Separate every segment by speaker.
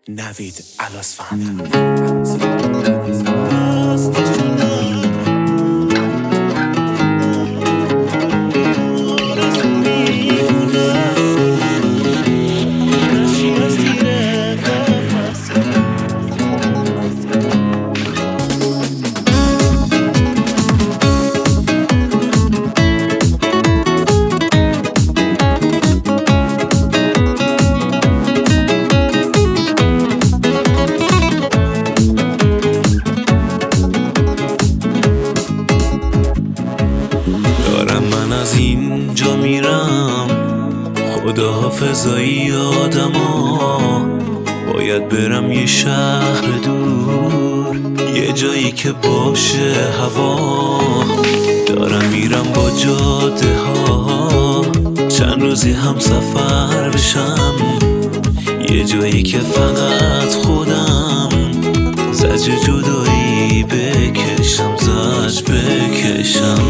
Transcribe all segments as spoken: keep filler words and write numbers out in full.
Speaker 1: نوید الاسفند.
Speaker 2: از اینجا میرم خداحافظایی آدما، باید برم یه شهر دور، یه جایی که باشه هوا. دارم میرم با جاده ها، چند روزی هم سفر بشم، یه جایی که فقط خودم زج جدایی بکشم، زج بکشم.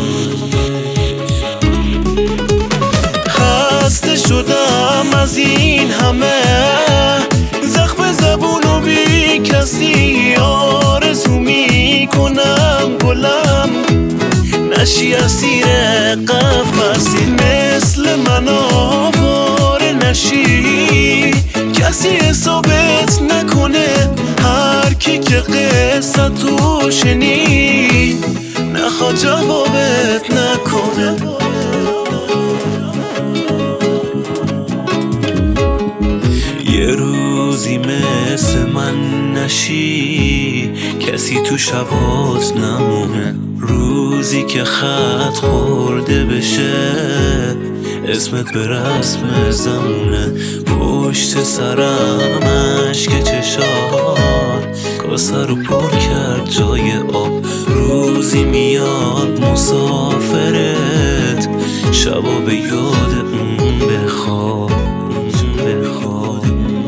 Speaker 3: خسته شدم از این همه زخم زبون و بی کسی، آرزو میکنم گلم نشی اسیر قفسی، مثل من آواره نشی، کسی حسابت نکنه، هر کی که قصه تو شنید نخواد جوابت نکنه.
Speaker 2: یه روزی مثل من نشی، کسی تو شبات نمونه، روزی که خط خورده بشه اسمت به رسم زمونه، پشت سرم اشک چشات کاسه رو پر کرد جای آب، روزی میاد مسافرت شبا به یاد اون بخواب بخواب.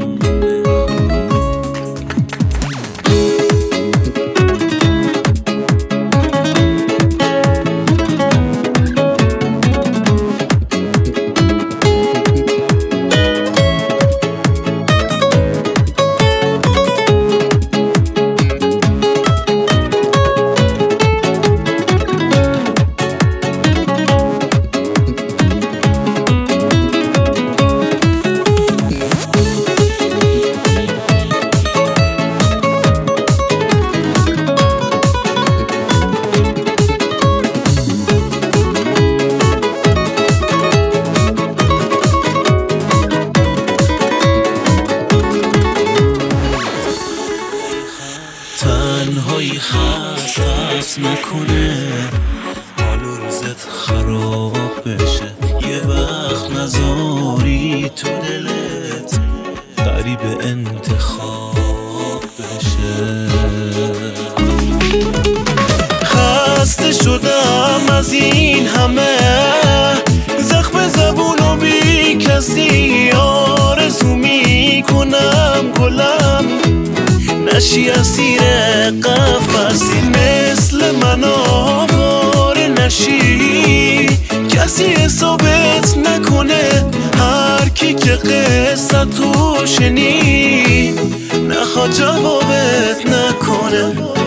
Speaker 2: تنهایی خستت نکنه، حال و روزت خراب بشه، یه وقت نذاری تو دلت غریب انتخاب بشه.
Speaker 3: خسته شدم از این همه زخم زبون و بی کسی، آرزو میکنم گلم نشی اسیر قفسی، مثل من آواره نشی، کسی حسابت نکنه، هر کی که قصه تو شنید نخواد جوابت نکنه.